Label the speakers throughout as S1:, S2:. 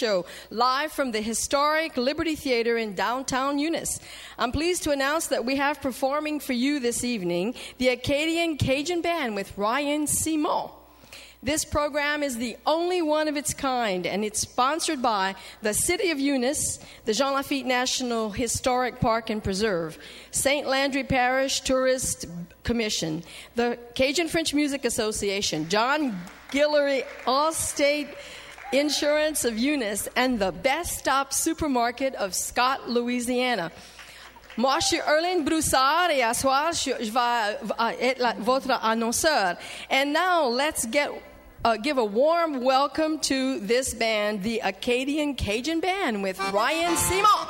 S1: Show, live from the historic Liberty Theater in downtown Eunice. I'm pleased to announce that we have performing for you this evening the Acadian Cajun Band with Ryan Simon. This program is the only one of its kind, and it's sponsored by the City of Eunice, the Jean Lafitte National Historic Park and Preserve, St. Landry Parish Tourist Commission, the Cajun French Music Association, John Guillory Allstate Insurance of Eunice, and the Best Stop Supermarket of Scott, Louisiana. Moi, je suis Erlyn Broussard, et à soir, je vais être votre annonceur. And now, let's give a warm welcome to this band, the Acadian Cajun Band with Ryan Simon.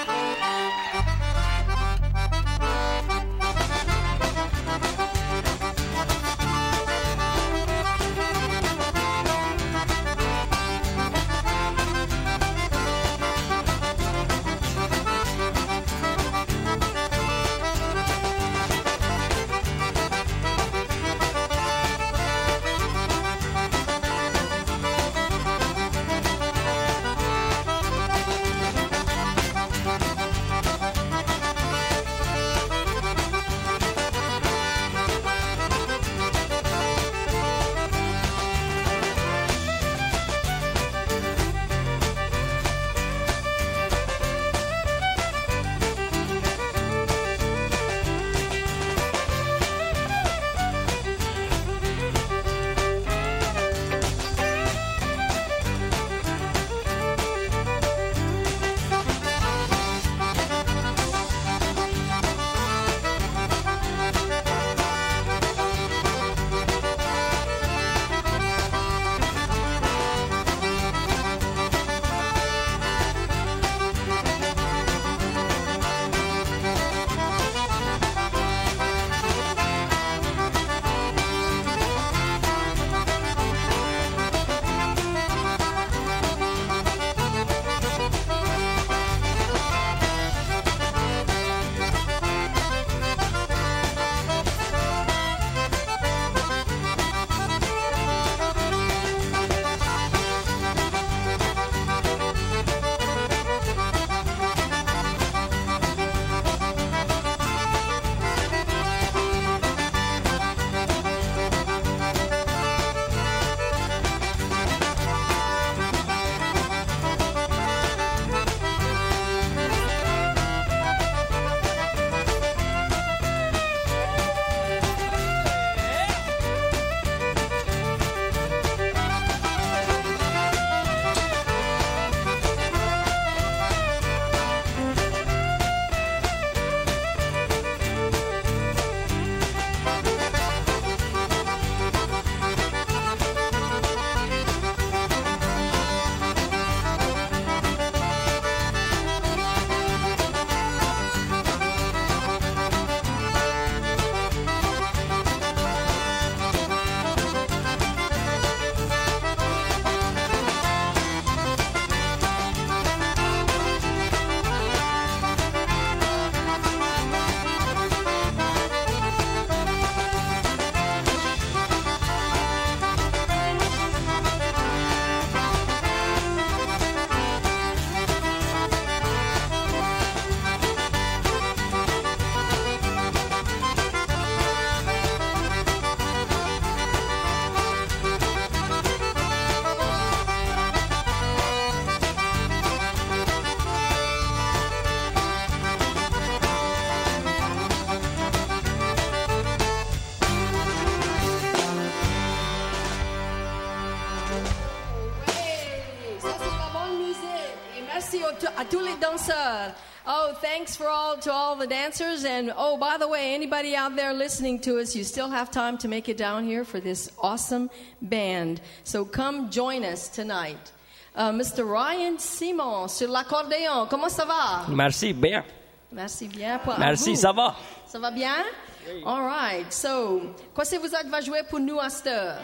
S1: À tous les danseurs. Oh, thanks to all the dancers. And oh, by the way, anybody out there listening to us, you still have time to make it down here for this awesome band. So come join us tonight. Mr. Ryan Simon sur l'accordéon. Comment ça va?
S2: Merci, bien.
S1: Merci bien.
S2: Merci, ça va.
S1: Ça va bien? Oui. All right. So, qu'est-ce que vous va jouer pour nous à cette heure?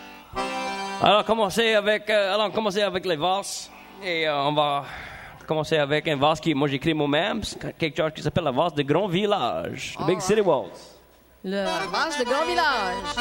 S2: Alors, commencer avec les valses. Et on va commencer avec un valse qui, moi, j'écris moi-même. Quelque chose qui s'appelle la valse de Grand Village. The Big City Waltz.
S1: Le valse de Grand Village.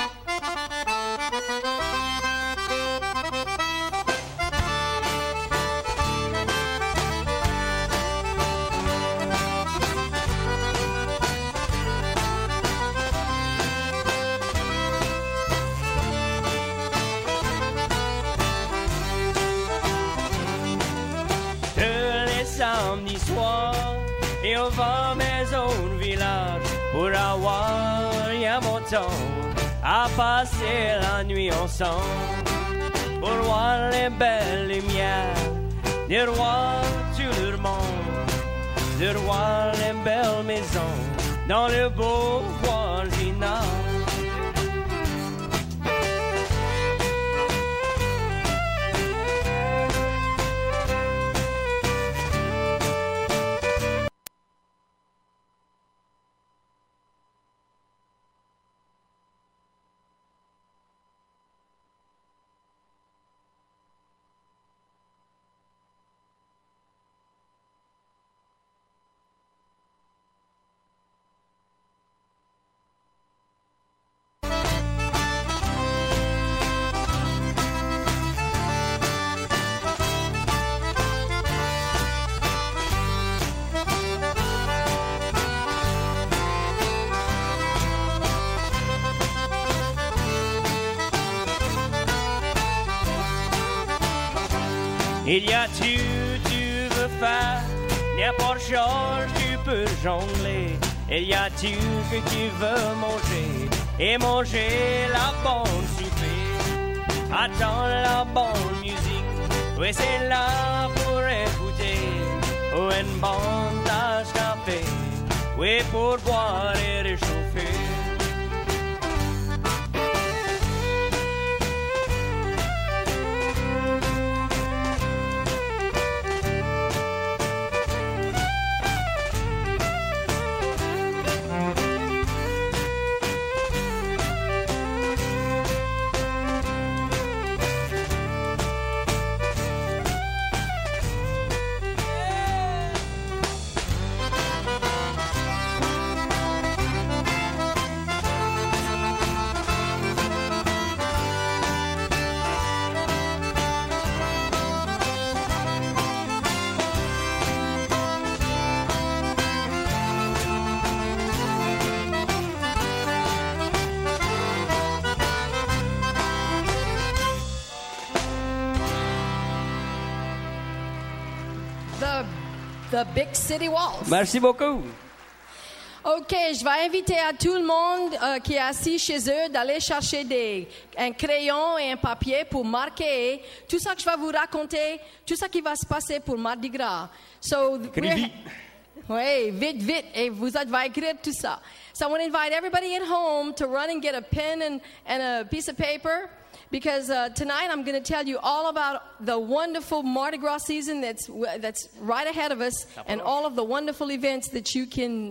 S2: samedi soir et on va maison au village pour avoir un bon temps à passer la nuit ensemble pour voir les belles lumières de voir tout le monde, de voir les belles maisons dans le beau voisinage. Il y a tu veux faire, n'importe chose tu peux jongler. Il y a tu que tu veux manger, et manger la bonne souper. Attends la bonne musique, oui c'est là pour écouter. Ou une bonne tasse café, oui pour boire et réchauffer.
S1: The Big City Waltz.
S2: Merci beaucoup.
S1: OK, je vais inviter à tout le monde qui est assis chez eux d'aller chercher un crayon et un papier pour marquer tout ça que je vais vous raconter, tout ça qui va se passer pour Mardi Gras. Oui, vite, vite, et vous allez écrire tout ça. So I want to invite everybody at home to run and get a pen and a piece of paper. Because tonight I'm going to tell you all about the wonderful Mardi Gras season that's right ahead of us, and all of the wonderful events that you can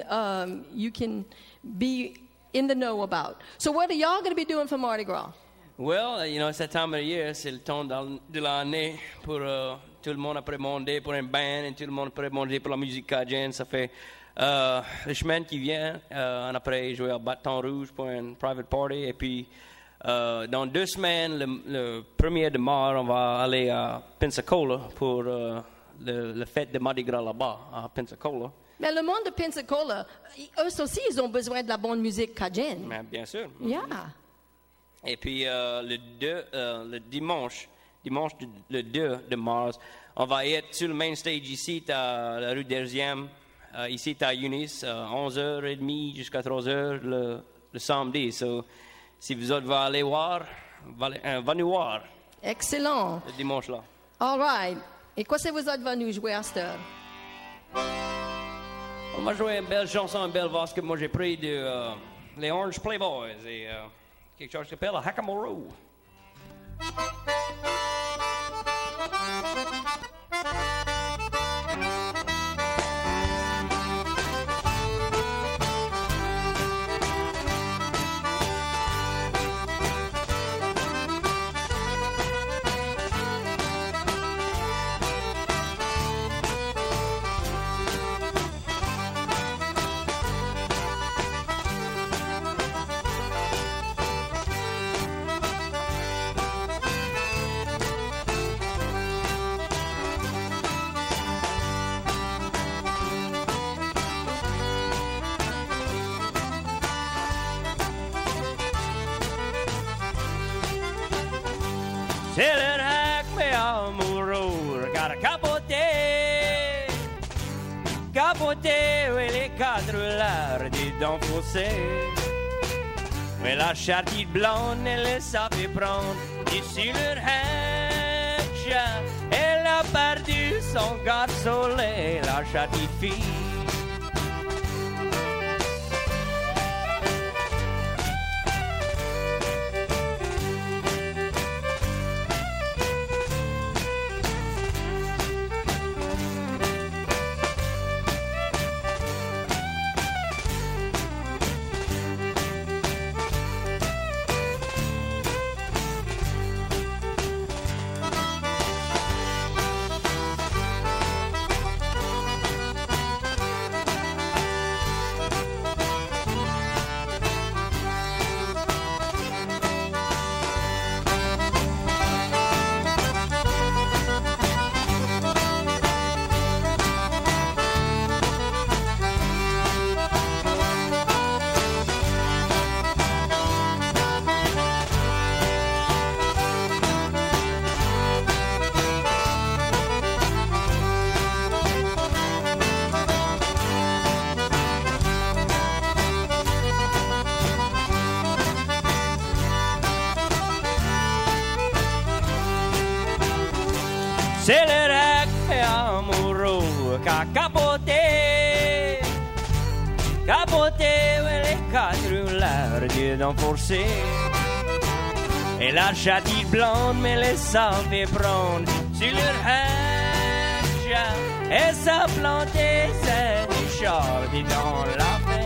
S1: be in the know about. So what are y'all going to be doing for Mardi Gras?
S2: Well, you know, cette time of the year, c'est le temps de l'année pour tout le monde après monter pour un band, et tout le monde après monter pour la musique cajun. Ça fait le chemin qui vient, on après jouer à Bâton Rouge pour un private party, et puis dans 2 semaines, le 1er de mars, on va aller à Pensacola pour le fête de Mardi Gras là-bas, à Pensacola.
S1: Mais le monde de Pensacola, eux aussi, ils ont besoin de la bonne musique cajun.
S2: Mais bien sûr.
S1: Yeah.
S2: Et puis le dimanche le 2 de mars, on va être sur le main stage ici à la rue Derzième, ici à Eunice, 11h30 jusqu'à 3h le samedi. So, si vous autres allez aller voir, va nous voir.
S1: Excellent.
S2: Le dimanche là.
S1: All right. Et quoi c'est vous autres venus jouer à cette heure?
S2: On va jouer une belle chanson, une belle valse que moi j'ai pris de les Orange Playboys et quelque chose qui s'appelle Hackamore. C'est le hack, mais amoureux, got a capoté. capoter, oui, les quatre rouleurs des dents foncées. Oui, la chartille blonde, elle les savait prendre ici leur hanche. Elle a perdu son garçonnet, la chartille fille. C'est le rec amoureux qu'a capoté. Capoté, oui, les quatre rouleurs Dieu d'en forcer. Et la chatille blonde, mais les savait prendre sur leur hanche. Et ça plantait ses Richard dans la peine.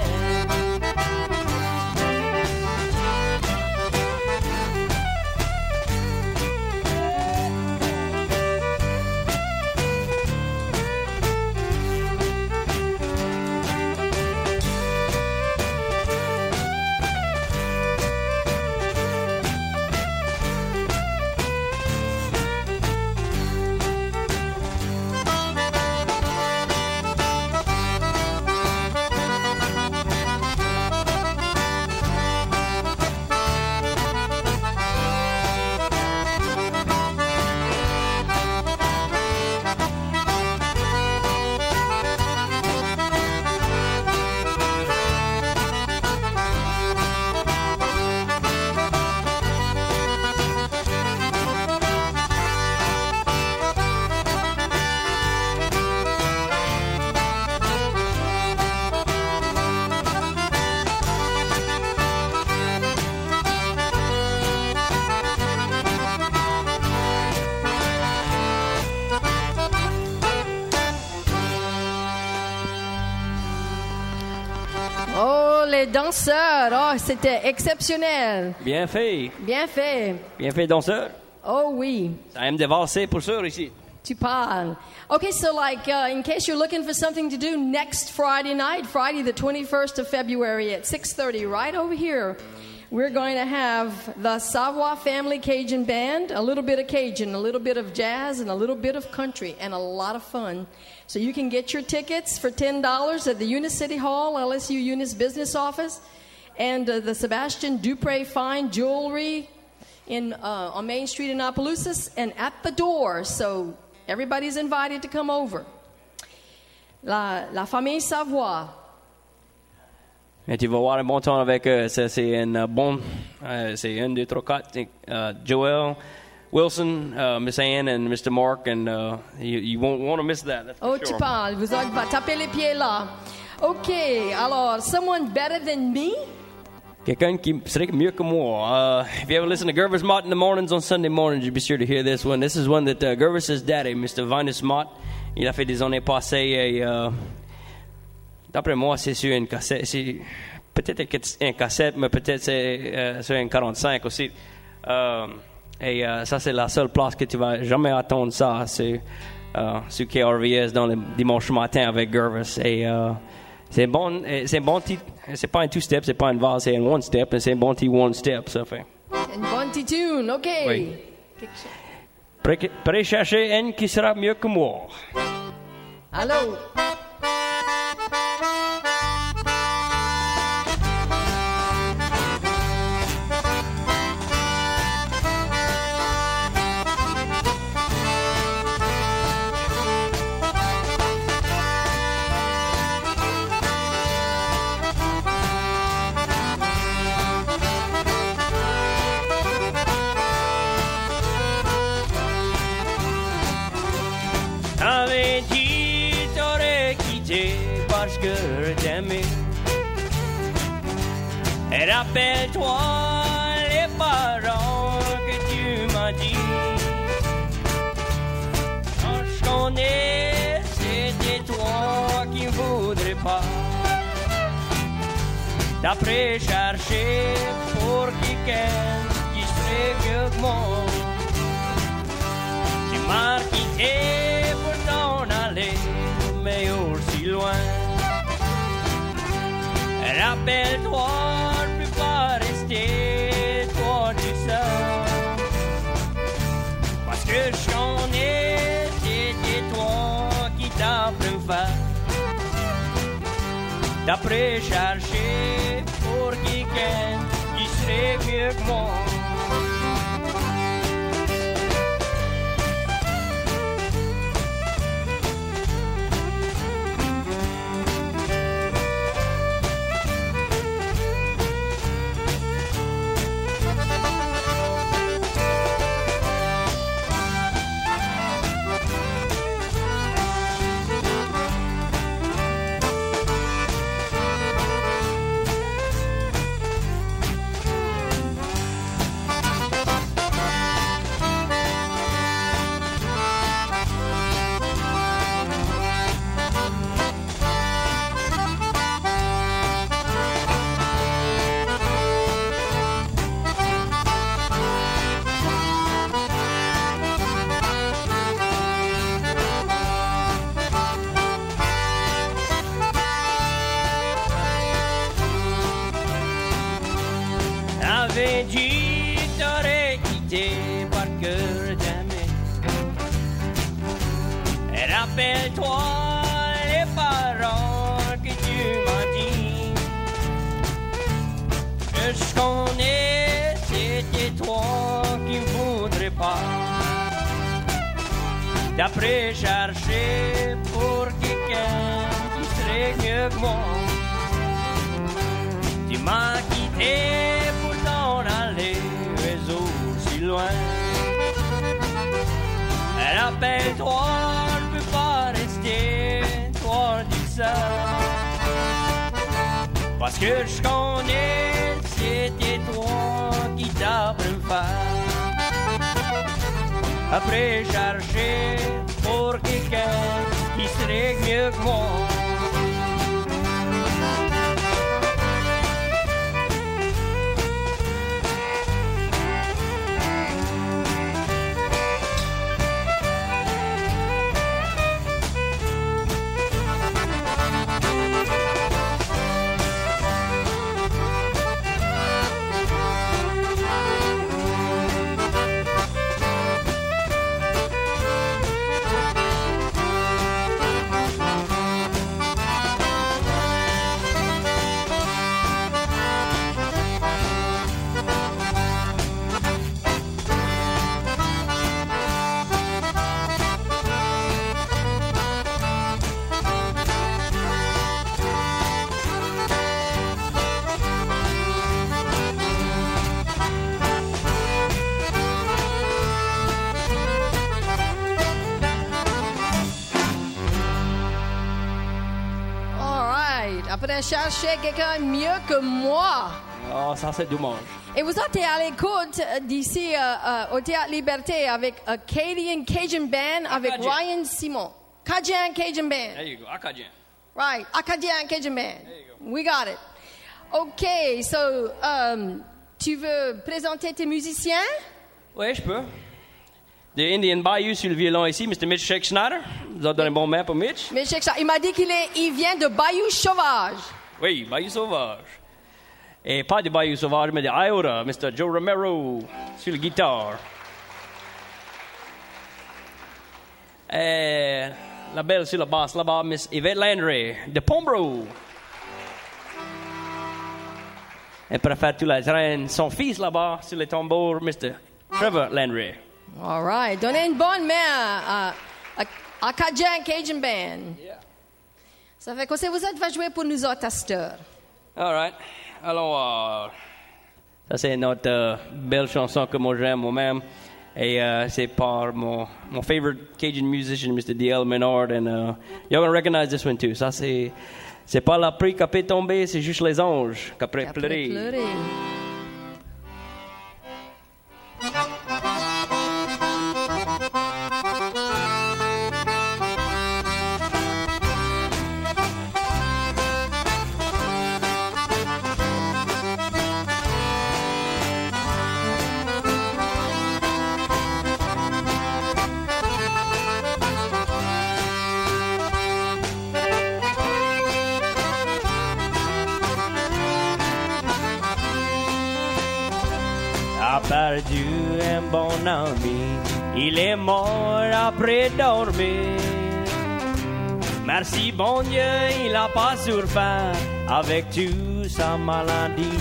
S1: Oh, les danseurs! Oh, c'était exceptionnel!
S2: Bien fait.
S1: Bien fait!
S2: Bien fait, danseur.
S1: Oh oui!
S2: Ça aime dévalser pour sûr ici.
S1: Tu parles. Okay, so like, in case you're looking for something to do next Friday night, Friday the 21st of February at 6:30, right over here, we're going to have the Savoie Family Cajun Band, a little bit of Cajun, a little bit of jazz, and a little bit of country, and a lot of fun. So you can get your tickets for $10 at the Eunice City Hall, LSU Eunice Business Office, and the Sebastian Dupre Fine Jewelry on Main Street in Opelousas, and at the door. So everybody's invited to come over. La famille Savoie.
S2: Et tu vas avoir un bon temps avec eux. C'est une bonne... c'est 1, 2, 3, 4. Joel, Wilson, Miss Ann, and Mr. Mark, and you won't want to miss that. That's for
S1: Oh,
S2: sure.
S1: tu parles. Vous autres, va taper les pieds là. OK. Alors, someone better than me?
S2: Quelqu'un qui serait mieux que moi. If you ever listen to Gervis Mott in the mornings on Sunday mornings, you'll be sure to hear this one. This is one that Gervis's daddy, Mr. Vinus Mott, il a fait des années passées. Et, d'après moi, c'est sur une cassette. C'est peut-être une cassette, mais peut-être c'est sur une 45 aussi. Et ça, c'est la seule place que tu vas jamais attendre ça. C'est sur KRVS dans le dimanche matin avec Gervis. Et c'est un bon petit... C'est pas un two-step, c'est pas un valse, c'est un one-step. Et c'est un bon petit one-step, ça fait.
S1: Une bonne petite tune. OK.
S2: Oui. Prêt chercher une qui sera mieux que moi.
S1: Allô?
S2: quitté parce que je t'aimais. Et rappelle-toi les paroles que tu m'as dit. Quand je connais, c'était toi qui ne voudrais pas. D'après chercher pour quelqu'un qui serait mieux que moi. Tu m'as quitté pour t'en aller, mais aussi loin. Rappelle-toi, je peux pas rester toi tout seul. Parce que je connais, c'était toi qui t'as pris faire. D'après chercher pour quelqu'un qui serait mieux que moi. J'avais dit que t'aurais quitté par que t'aimais. Et rappelle-toi les paroles que tu m'as dit. Que je connais, c'était toi qui ne voudrais pas. D'après chercher pour quelqu'un qui serait mieux que moi. Tu m'as quitté pour t'en aller, mais aussi loin. Rappelle-toi, je peux pas rester, toi tout seul. Parce que je connais, c'était toi qui t'as pris faire. Après chercher pour quelqu'un qui serait mieux que moi.
S1: Après chercher quelqu'un mieux que moi.
S2: Oh, ça c'est dommage.
S1: Et vous êtes à l'écoute d'ici au Théâtre Liberté avec Acadian Cajun Band avec
S2: Acadian.
S1: Ryan Simon. Acadian Cajun Band.
S2: There you go, Acadian.
S1: Right, Acadian Cajun Band.
S2: There you go.
S1: We got it. Okay, so tu veux présenter tes musiciens?
S2: Oui, je peux. De Indian Bayou sur le violon ici, Mr. Mitch Shake Schneider. Vous avez donné un bon main pour Mitch?
S1: Mais il m'a dit il vient de Bayou Sauvage.
S2: Oui, Bayou Sauvage. Et pas de Bayou Sauvage, mais de Iota, Mr. Joe Romero sur la guitare. Et la belle sur la basse là-bas, Miss Yvette Landry de Pombro. Elle préfère tout la traîne. Son fils là-bas sur les tambours, Mr. Trevor Landry.
S1: All right. Donnez une bonne main à Acadian Cajun Band.
S2: Yeah.
S1: Ça fait que vous êtes va jouer pour nous autres à cette heure.
S2: All right. Alors, ça c'est notre belle chanson que moi j'aime moi-même. Et c'est par mon favorite Cajun musician, Mr. D.L. Menard. And you're going to recognize this one too. Ça, c'est pas la pluie qui a tombé, c'est juste les anges qui a pleuré. Perdu un bon ami, il est mort après dormir. Merci bon Dieu, il n'a pas souffert avec toute sa maladie.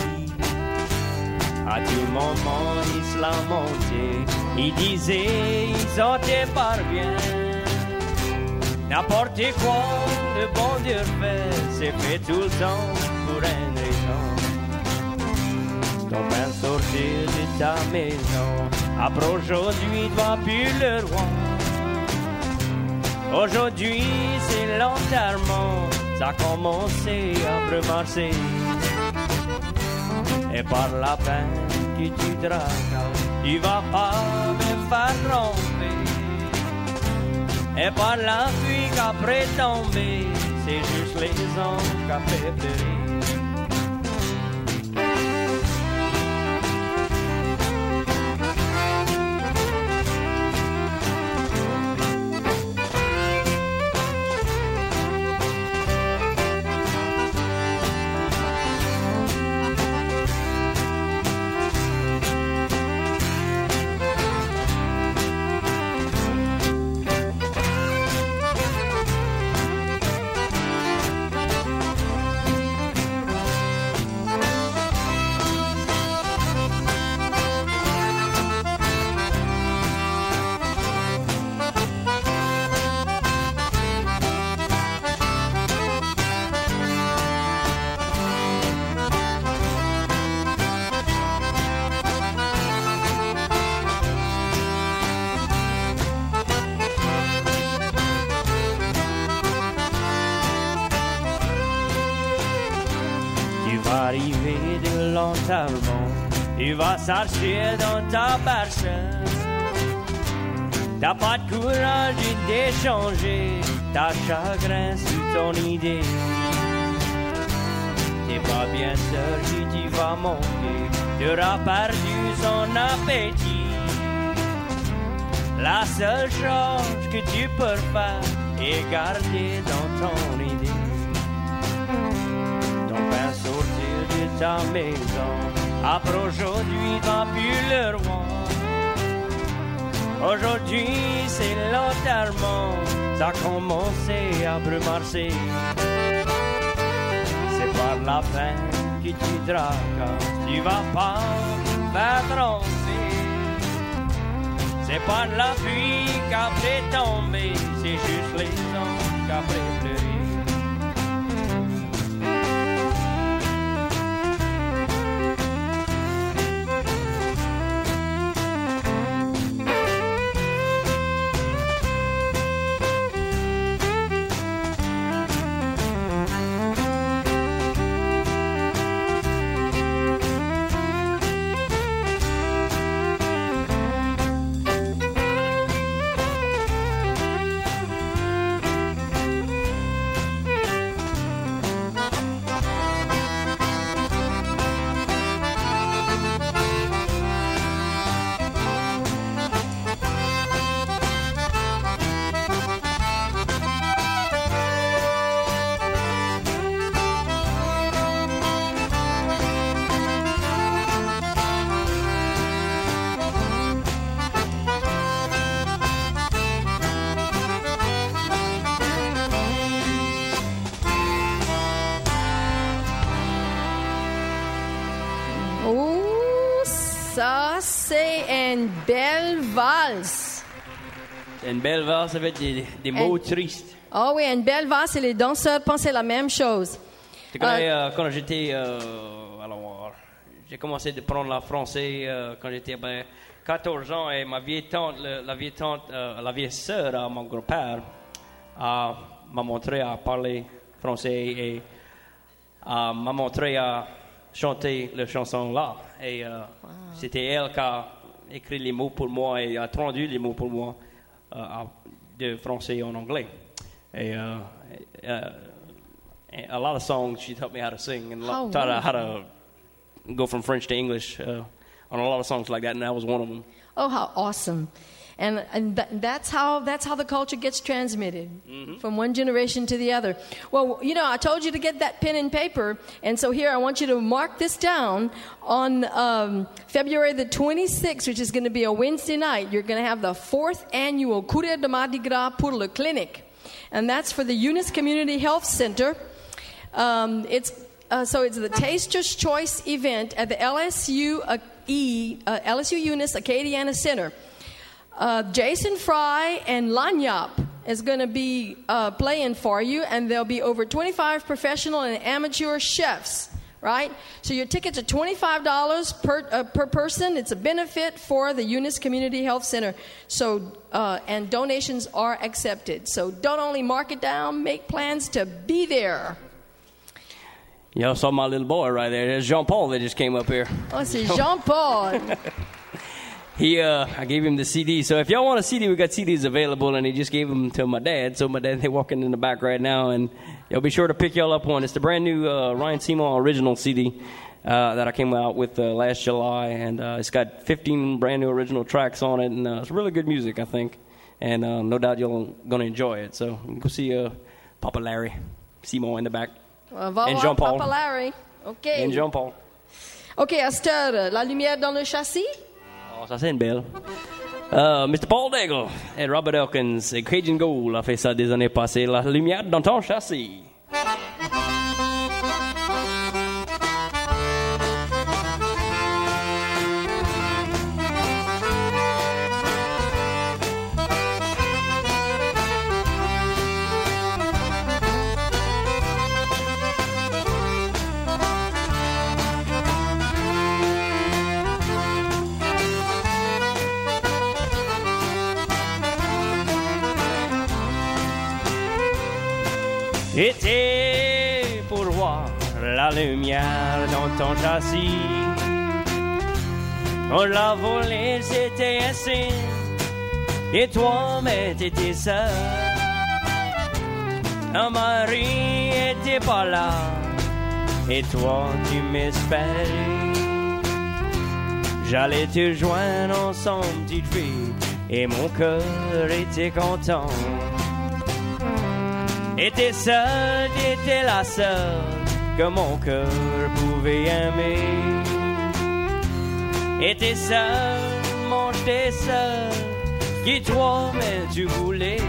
S2: À tout moment, il se lamentait, il disait, il sortait par bien. N'importe quoi le bon Dieu fait, c'est fait tout le temps pour une raison. Ton père sortir de ta maison, après aujourd'hui, toi plus le roi. Aujourd'hui, c'est l'enterrement, ça a commencé après marcher. Et par la peine que tu tracases, tu vas pas me faire tromper. Et par la pluie qu'après tomber, c'est juste les anges qu'après pleurer. Arrivé de l'enterrement, tu vas s'asseoir dans ta berceuse. T'as pas de courage d'échanger ta chagrin sous ton idée. T'es pas bien seul si tu vas manquer, t'auras perdu son appétit. La seule chose que tu peux faire est garder dans ton idée. Ta maison, après aujourd'hui, t'as plus le roi. Aujourd'hui, c'est l'enterrement, ça a commencé après marcher. C'est par la peine que tu tracasses, tu vas pas faire tromper. C'est pas la pluie qu'après tomber, c'est juste les anges qu'après pleurer.
S1: Ça, c'est une belle valse.
S2: Une belle valse avec des mots tristes.
S1: Oh oui, une belle valse et les danseurs pensaient la même chose.
S2: Tu connais, quand j'étais... alors, j'ai commencé à prendre le français quand j'étais 14 ans et ma vieille tante, la vieille sœur à mon grand-père, m'a montré à parler français et m'a montré à chanter la chanson là. Et c'était elle qui a écrit les mots pour moi et a traduit les mots pour moi de français en anglais. Et a lot of songs she taught me how to sing and taught how to go from French to English on a lot of songs like that, and that was one of them.
S1: Oh, how awesome. And that's how the culture gets transmitted from one generation to the other. Well, you know, I told you to get that pen and paper, and so here I want you to mark this down. On February the 26th, which is going to be a Wednesday night, you're going to have the 4th annual Courir de Mardi Gras pour le Clinic, and that's for the Eunice Community Health Center. It's the Taster's Choice event at the LSU Eunice Acadiana Center. Jason Fry and Lanyap is going to be playing for you, and there'll be over 25 professional and amateur chefs, right? So your tickets are $25 per person. It's a benefit for the Eunice Community Health Center. So and donations are accepted. So don't only mark it down, make plans to be there.
S2: Y'all saw my little boy right there. There's Jean-Paul that just came up here.
S1: Oh, c'est Jean-Paul.
S2: I gave him the CD. So if y'all want a CD, we got CDs available, and he just gave them to my dad. So my dad, they're walking in the back right now, and y'all be sure to pick y'all up one. It's the brand new Ryan Seymour original CD that I came out with last July, and it's got 15 brand new original tracks on it, and it's really good music, I think, and no doubt you're gonna enjoy it. So you can go see Papa Larry Seymour in the back.
S1: And Jean-Paul. Papa Larry. Okay.
S2: And Jean-Paul.
S1: Okay, Esther, la lumière dans le châssis.
S2: Oh, ça c'est une belle. Mr. Paul Daigle et Robert Elkins et Cajun Gold a fait ça des années passées. La lumière dans ton châssis. Était pour voir la lumière dans ton châssis. On l'a volé, c'était un signe. Et toi, mais t'étais seul. Un mari était pas là. Et toi, tu m'espérais. J'allais te joindre ensemble, petite fille. Et mon cœur était content. Et t'es seule, t'étais la seule que mon cœur pouvait aimer. Et t'es seule, mon j'étais seule, qui toi, mais tu voulais.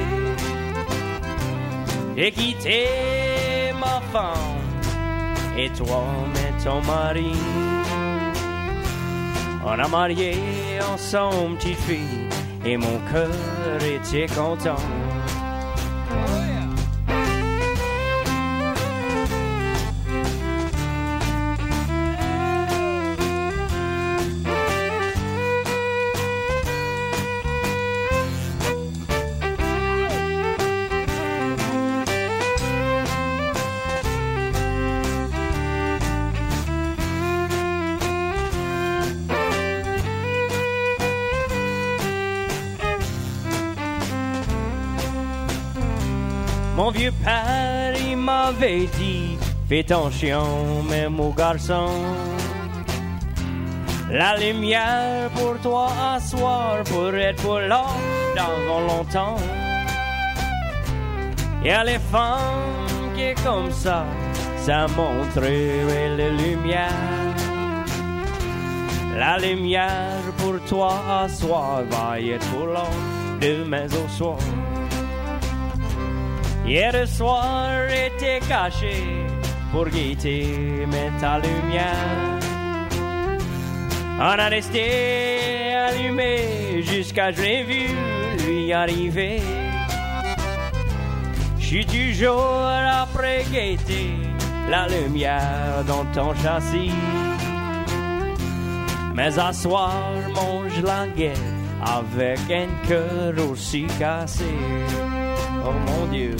S2: Et quitter ma femme, et toi, mais ton mari. On a marié ensemble, petite fille, et mon cœur était content. Mon vieux père, il m'avait dit, fais attention, mais mon garçon. La lumière pour toi à soir, pour être pour l'homme dans longtemps. Y a les femmes qui est comme ça montrerait la lumière. La lumière pour toi à soir, va y être pour l'homme demain au soir. Hier soir était caché pour guetter mais ta lumière. On a resté allumé jusqu'à je l'ai vu lui arriver. J'suis toujours après guetter la lumière dans ton châssis. Mais à soir, mange la guette avec un cœur aussi cassé. Oh mon Dieu.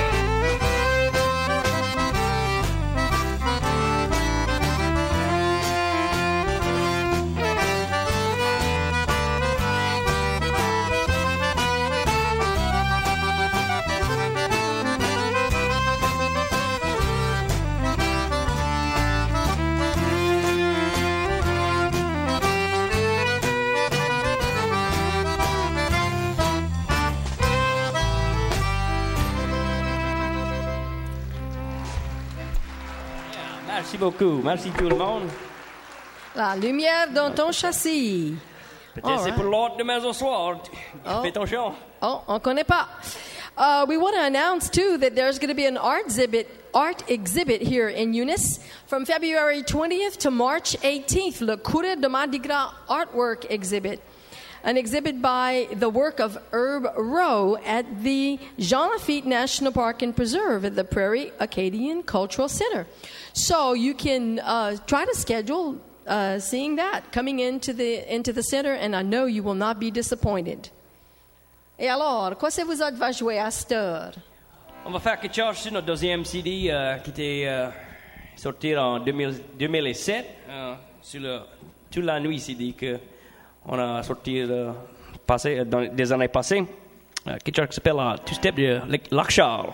S2: Merci beaucoup. Merci tout le monde.
S1: La lumière dans ton châssis.
S2: Peut-être c'est pour l'autre demain au soir. Fais ton chant.
S1: Oh, on connaît pas. We want to announce too that there's going to be an art exhibit here in Eunice from February 20th to March 18th. Le Coureur de Mardi Gras artwork exhibit. An exhibit by the work of Herb Rowe at the Jean Lafitte National Park and Preserve at the Prairie Acadian Cultural Center. So you can try to schedule seeing that coming into the center, and I know you will not be disappointed. Et alors, quoi ça vous autres va jouer à cette heure?
S2: On va faire quelque chose sur notre deuxième CD qui était sorti en 2007 sur toute la nuit CD que on a sorti dans des années passées. Quelque chose qui s'appelle Two Step de Lac Charles.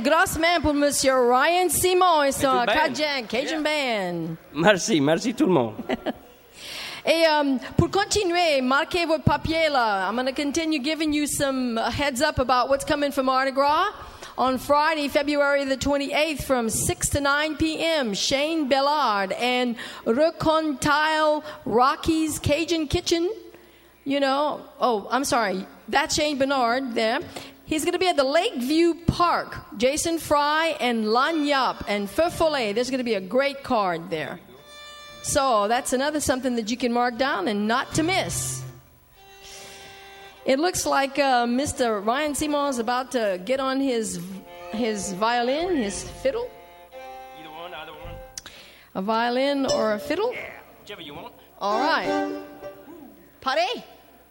S1: une grosse main pour Monsieur Ryan Simon et son
S2: Cajun
S1: Cajun Band.
S2: Merci tout le monde.
S1: Et pour continuer, marquez votre papier là. I'm going to continue giving you some heads up about what's coming from Mardi Gras. On Friday, February the 28th from 6 to 9 p.m., Shane Bellard and Reconcile Rocky's Cajun Kitchen. That's Shane Bernard there. He's going to be at the Lakeview Park. Jason Fry and Lanyap and Feu Follet. There's going to be a great card there. So that's another something that you can mark down and not to miss. It looks like Mr. Ryan Simon is about to get on his violin, his fiddle.
S2: Either one.
S1: A violin or a fiddle?
S2: Yeah, whichever you want.
S1: All right. Party.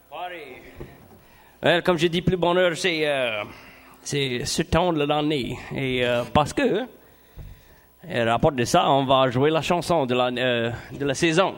S2: Comme j'ai dit, plus bonheur, c'est se tondre dans le nez. Et parce que, rapport de ça, on va jouer la chanson de la saison.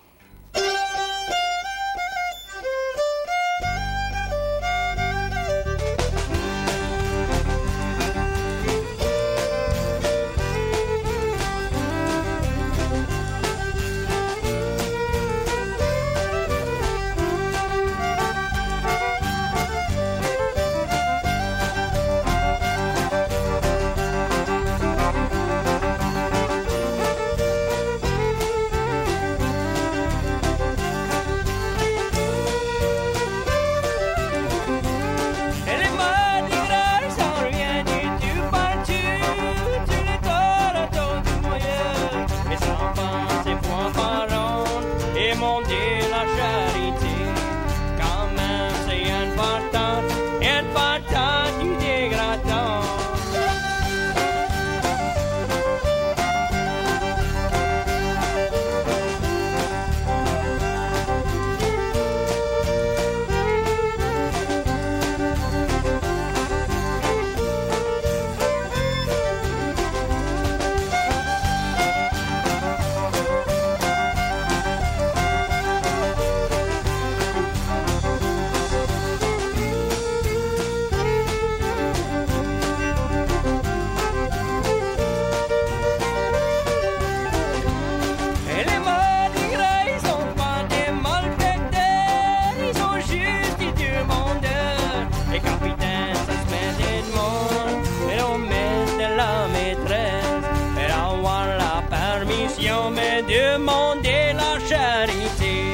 S2: Demander la charité.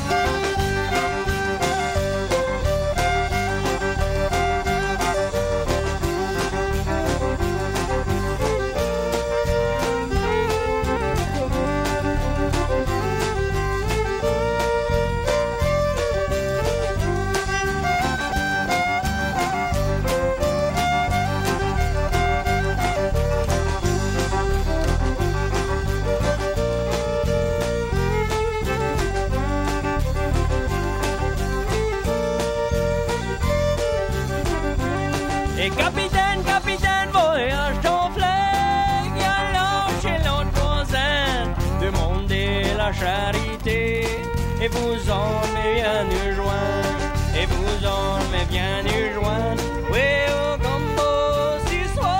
S2: Et capitaine, voyage ton flag, allant chez l'autre voisin, demandez la charité, et vous en viens nous joindre, oui, au combo ce soir.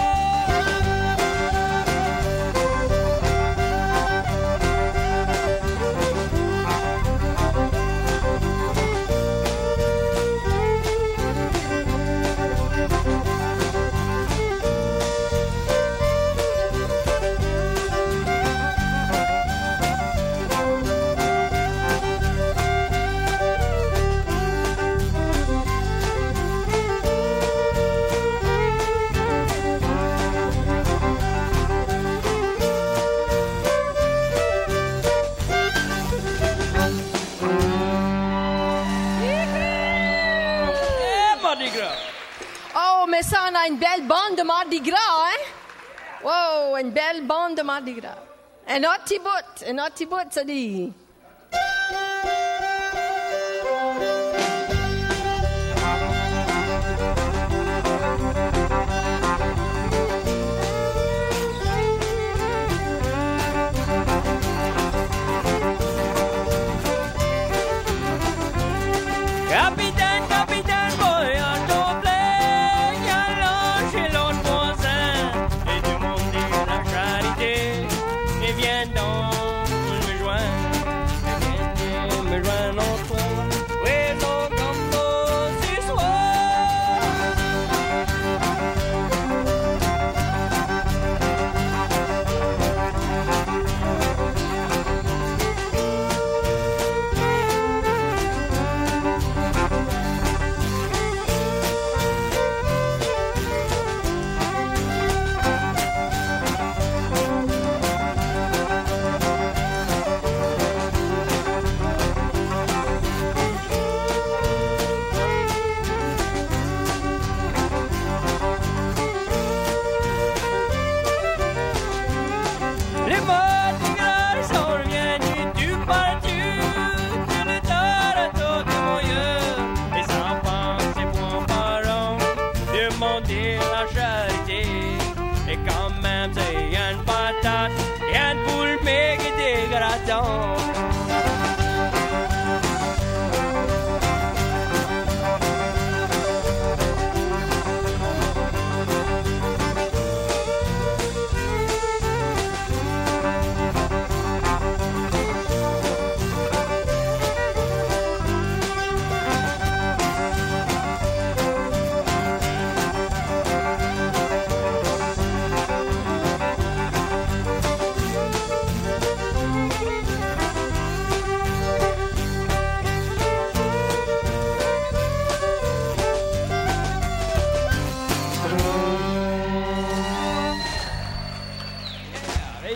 S1: Oh, mais ça, on a une belle bande de Mardi Gras, hein? Wow, une belle bande de Mardi Gras. Un petit bout, ça dit. Capitaine, voyage ton flag, allant chez l'autre voisin.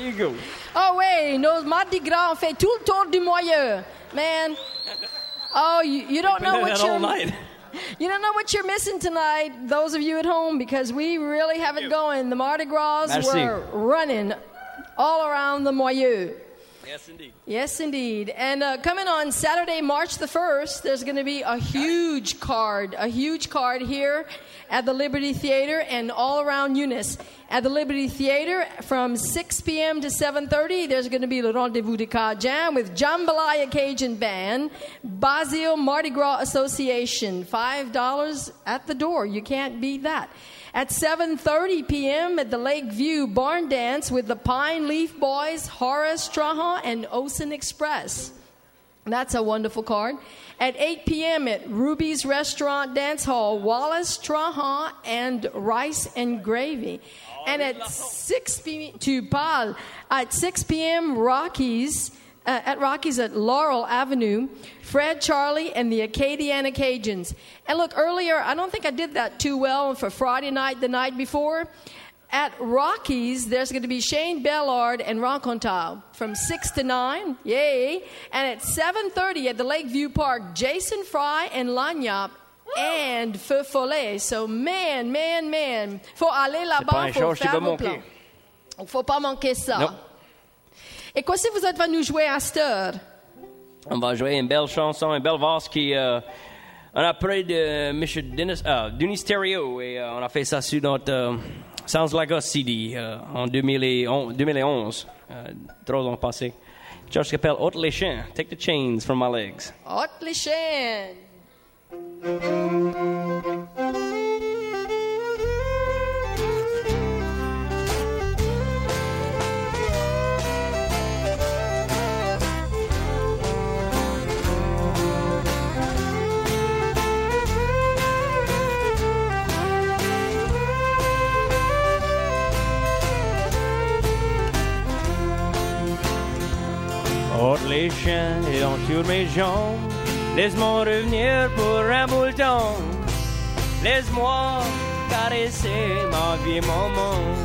S2: you go.
S1: Oh, oui, nos Mardi Gras, on fait tout le tour du Moyeu. Man, oh, you don't know what
S2: all night.
S1: You don't know what you're missing tonight, those of you at home, because we really have it going. The Mardi Gras were running all around the Moyeu.
S2: Yes, indeed.
S1: Yes, indeed. And coming on Saturday, March the 1st, there's going to be a huge card here at the Liberty Theater and all around Eunice. At the Liberty Theater from 6 p.m. to 7:30, there's going to be Le Rendezvous de Cajun with Jambalaya Cajun Band, Basile Mardi Gras Association, $5 at the door. You can't beat that. At 7:30 p.m. at the Lakeview Barn Dance with the Pine Leaf Boys, Horace Trahan, and Ocean Express. That's a wonderful card. At 8 p.m. at Ruby's Restaurant Dance Hall, Wallace Trahan and Rice and Gravy. And at 6 p.m. to Pal, at 6 p.m. Rockies at Laurel Avenue, Fred Charlie and the Acadiana Cajuns. And look, earlier, I don't think I did that too well for Friday night, the night before. At Rockies, there's going to be Shane Bellard and Roncontal from 6 to 9. Yay. And at 7:30 at the Lakeview Park, Jason Fry and Lagniappe and Feu Follet. So, man. Faut aller là-bas, faut faire vos plans. Faut pas manquer ça.
S2: Nope.
S1: Et quoi si vous êtes venu jouer à cette heure?
S2: On va jouer une belle chanson, une belle valse qui... on a parlé de M. Denis Stereo et on a fait ça sur notre Sounds Like Us CD en 2011, 3 ans passés. Church qui s'appelle Haute les Chiens, Take the Chains from My Legs.
S1: Haute les Chiens.
S2: Haute les chiens et entoure mes jambes. Laisse-moi revenir pour un bout de temps. Laisse-moi caresser ma vie, mon monde.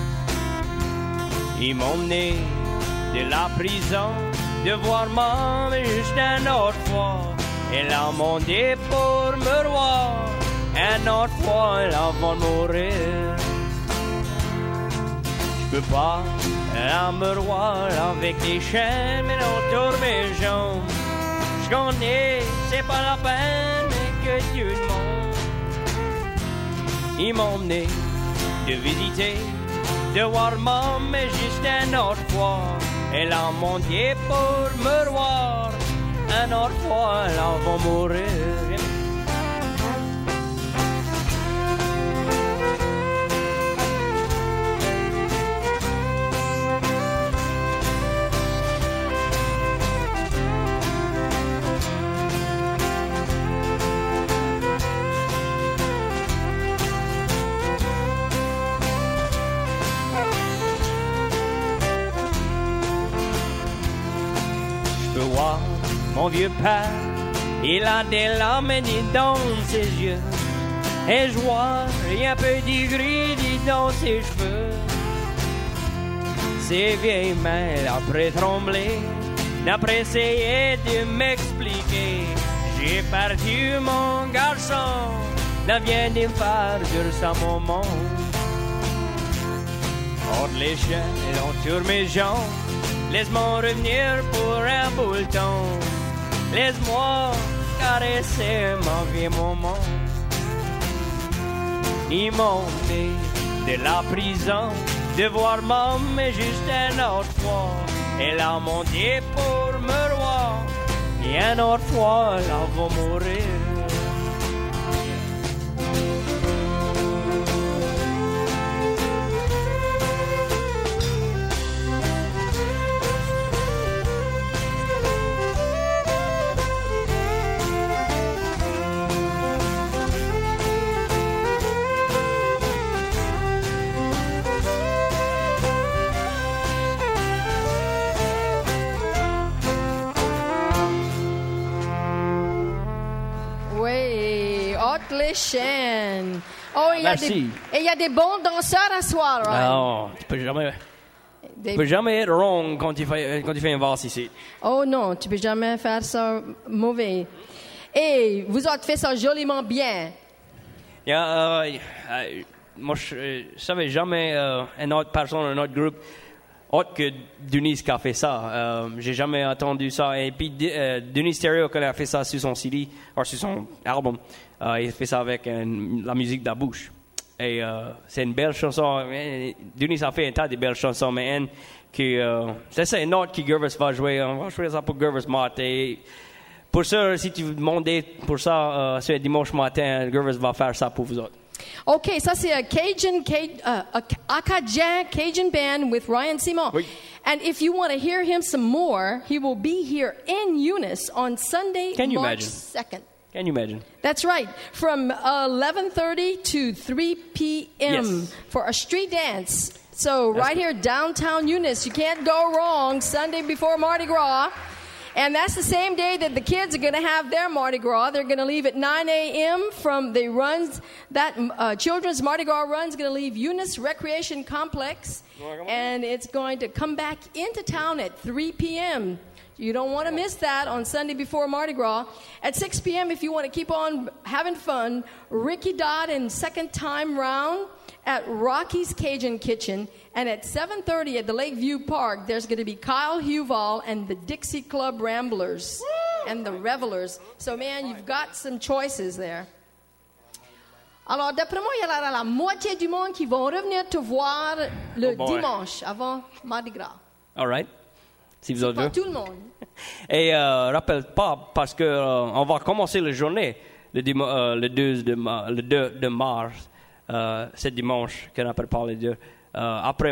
S2: Ils m'ont emmené de la prison, de voir maman juste une autre fois. Elle a demandé pour me voir, une autre fois avant de mourir. Je peux pas la me voir avec des chaînes autour mes jambes. Je connais, c'est pas la peine que Dieu demande. Ils m'ont emmené de visiter, de voir maman, mais juste une autre fois. Elle a demandé pour me voir, une autre fois, elle va mourir. Mon vieux père, il a des larmes dans ses yeux. Et je vois un petit gris dans ses cheveux. Ses vieilles mains, après trembler, d'après essayer de m'expliquer. J'ai perdu mon garçon, n'a vient de me faire dur sa maman. Hors les chiens et entoure mes jambes. Laisse-moi revenir pour un bout de temps. Laisse-moi caresser ma vie, mon monde. Ils m'ont emmené de la prison, de voir maman, mais juste une autre fois. Elle a demandé pour me voir, et une autre fois, elle va mourir.
S1: Les chaînes. Oh, il y a des bons danseurs à soir, right?
S2: Non, tu peux jamais. Tu peux jamais être wrong quand tu fais une valse ici.
S1: Oh non, tu peux jamais faire ça mauvais. Et vous avez fait ça joliment bien.
S2: Moi, je savais jamais une autre personne, un autre groupe, autre que Denis qui a fait ça. J'ai jamais entendu ça. Et puis, Denis Stereo, quand il a fait ça sur son CD, ou sur son album, il a fait ça avec la musique de la bouche. Et c'est une belle chanson. Denis a fait un tas de belles chansons, mais c'est une autre que Gervais va jouer. On va jouer ça pour Gervais Mott. Et pour ça, si tu veux demander pour ça, c'est dimanche matin, Gervais va faire ça pour vous autres.
S1: OK, ça c'est a Acadian Cajun band with Ryan Simon.
S2: Oui.
S1: And if you want to hear him some more, he will be here in Eunice on Sunday,
S2: Can you
S1: March
S2: imagine?
S1: 2nd.
S2: Can you imagine?
S1: That's right, from 11:30 to 3 p.m.
S2: Yes.
S1: for a street dance. So right here downtown Eunice, you can't go wrong. Sunday before Mardi Gras. And that's the same day that the kids are going to have their Mardi Gras. They're going to leave at 9 a.m. from the runs. That children's Mardi Gras run is going to leave Eunice Recreation Complex. And it's going to come back into town at 3 p.m. You don't want to miss that on Sunday before Mardi Gras. At 6 p.m., if you want to keep on having fun, Ricky Dodd and Second Time Round at Rocky's Cajun Kitchen. And at 7:30 at the Lakeview Park, there's going to be Kyle Huval and the Dixie Club Ramblers and the Revelers. So, man, you've got some choices there. Alors, d'après moi, il y a la moitié du monde qui vont revenir te voir le dimanche avant Mardi Gras.
S2: All right. Si vous
S1: Pas
S2: avez
S1: tout le monde.
S2: Et rappelle pas, parce que on va commencer la journée le 2 de mars, c'est dimanche qu'on appelle par les deux. Après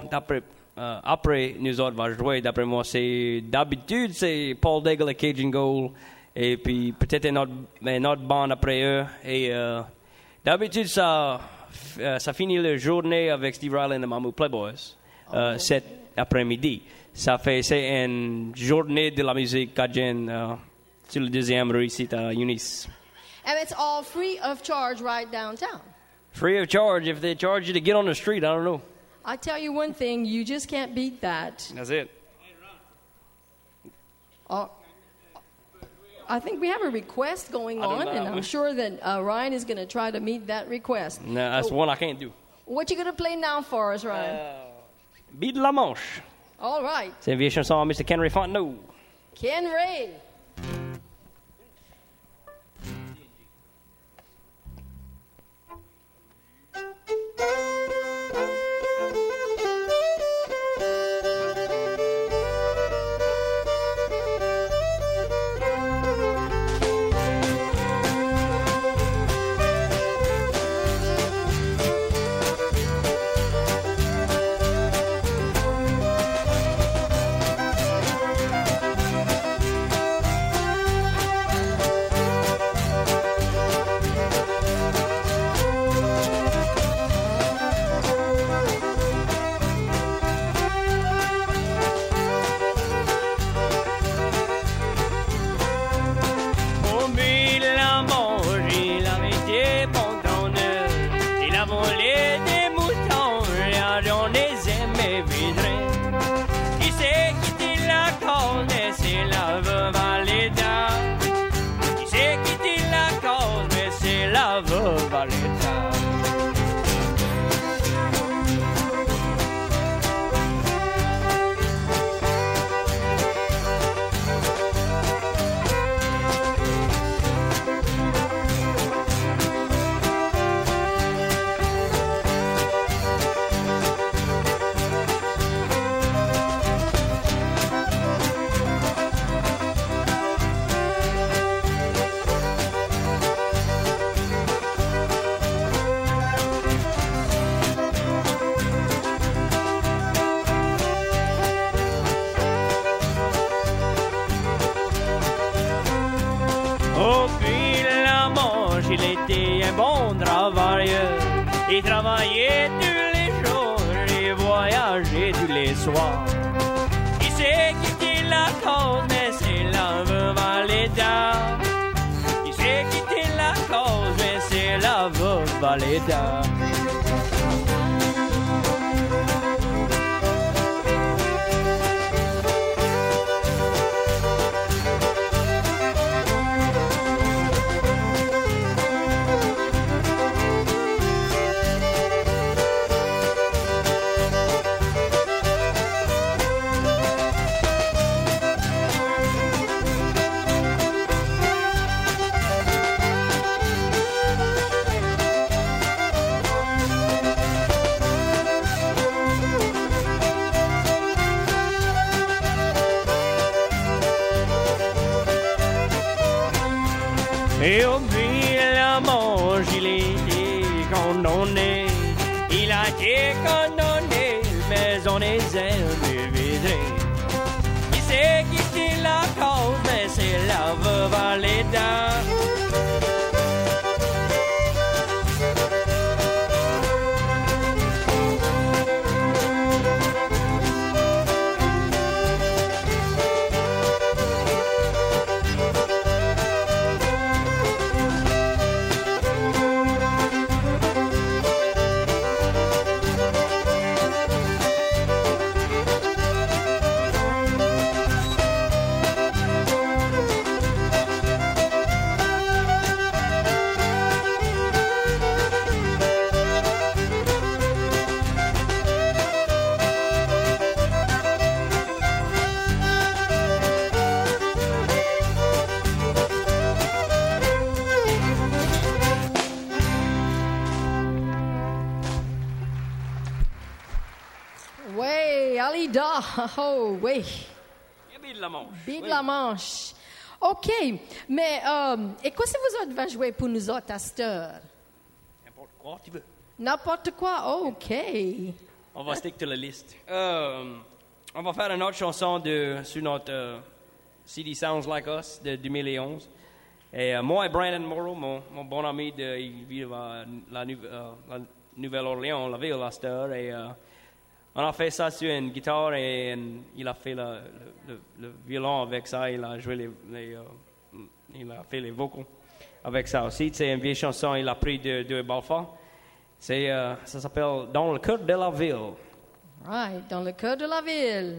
S2: nous autres va jouer, d'après moi, c'est d'habitude, c'est Paul Daigle et Cajun Gold, et puis peut-être une autre bande après eux. Et d'habitude, ça finit la journée avec Steve Riley et les Mamou Playboys, cet après-midi. C'est une journée de la musique cajun sur le deuxième rue ici à Eunice.
S1: And it's all free of charge right downtown.
S2: Free of charge. If they charge you to get on the street, I don't know.
S1: I tell you one thing, you just can't beat that.
S2: That's it.
S1: I think we have a request going on, and I'm sure that Ryan is going to try to meet that request.
S2: No, that's one I can't do.
S1: What you going to play now for us, Ryan?
S2: Beat de la Manche.
S1: All right.
S2: C'est une vieille chanson à Mr. Ken Ray Fontenot.
S1: Ken Ray.
S2: il était un bon travailleur. Il travaillait tous les jours et voyageait tous les soirs. Il sait quitter la cause, mais c'est la veuve à l'état. Il sait quitter la cause, mais c'est la veuve à l'état. Et au village, il était condamné. Il a été condamné, mais on est évidé. Il sait quitter la cause, mais c'est la veuve à l'état.
S1: Oui, Alida. Oh, oui.
S2: Bien de la Manche.
S1: Bien de la Manche. OK. Mais, et qu'est-ce que vous autres jouer pour nous autres à cette heure?
S2: N'importe quoi, tu veux.
S1: N'importe quoi? OK.
S2: On va stick to la liste. On va faire une autre chanson sur notre CD Sounds Like Us de 2011. Et moi et Brandon Morrow, mon bon ami, il vit à la Nouvelle-Orléans, la ville à cette heure. Et on a fait ça sur une guitare et il a fait le violon avec ça. Il a joué il a fait les vocaux avec ça aussi. C'est une vieille chanson, il a pris de Balfour. Ça s'appelle Dans le cœur de la ville.
S1: Right, dans le cœur de la ville.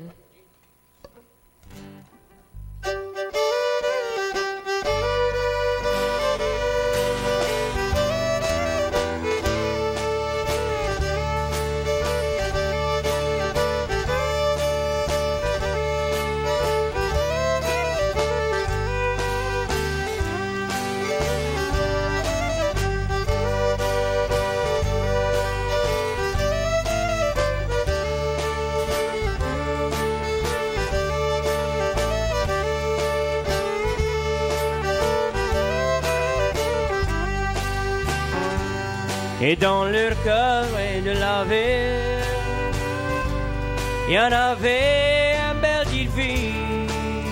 S2: Et dans leur cœur et de la ville, il y en avait un belle petite fille,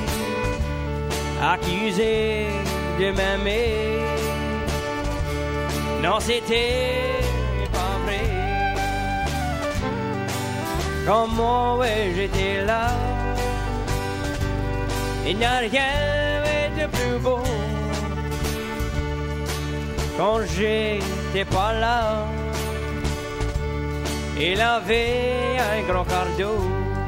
S2: accusée de m'aimer. Non, c'était pas vrai. Comme moi, ouais, j'étais là. Il n'y a rien de plus beau. Quand j'étais pas là, il avait un grand cardo.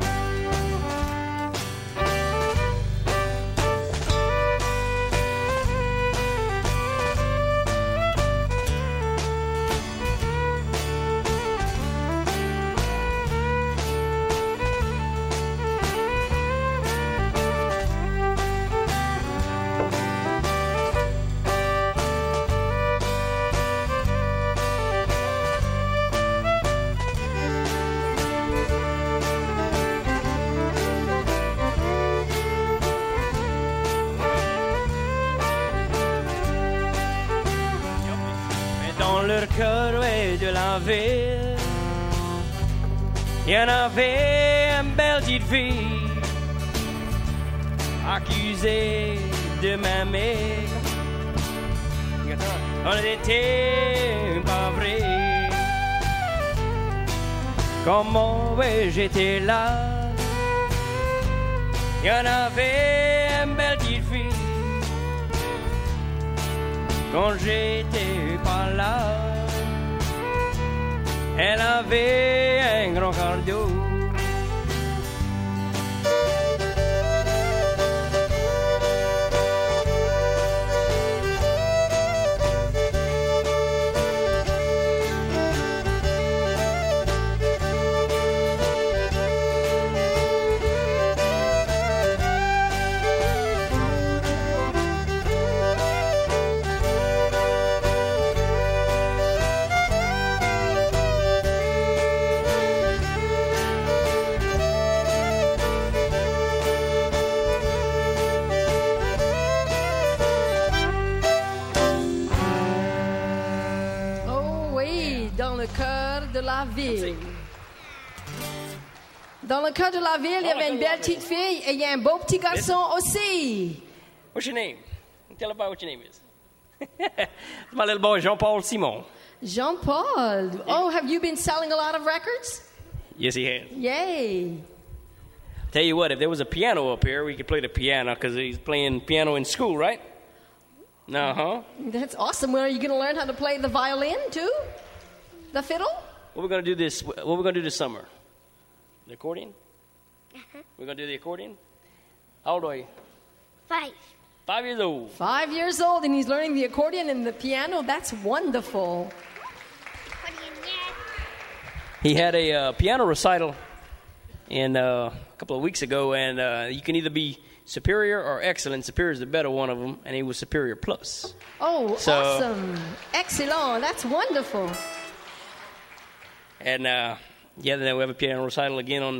S2: Cœur de la ville, il y en avait une belle petite fille accusée de m'aimer. On n'était pas vrai. Comment j'étais là, il y en avait une belle petite fille quand j'étais pas là. Elle avait un grand cardio.
S1: de la ville. Dans le cœur de la ville, il y avait une belle petite fille et il y a un beau petit garçon aussi.
S2: What's your name? Tell everybody what your name is. It's my little boy, Jean-Paul Simon.
S1: Jean-Paul. Oh, have you been selling a lot of records?
S2: Yes, he has.
S1: Yay.
S2: Tell you what, if there was a piano up here, we could play the piano because he's playing piano in school, right? Uh-huh.
S1: That's awesome. Well, are you going to learn how to play the violin too? The fiddle?
S2: What we're going to do this summer? The accordion?
S3: Uh-huh.
S2: We're going to do the accordion? How old are you?
S3: 5.
S2: 5 years old.
S1: 5 years old, and he's learning the accordion and the piano. That's wonderful.
S2: He had a piano recital a couple of weeks ago, and you can either be superior or excellent. Superior is the better one of them, and he was superior plus.
S1: Oh, awesome. Excellent. That's wonderful.
S2: And then we have a piano recital again on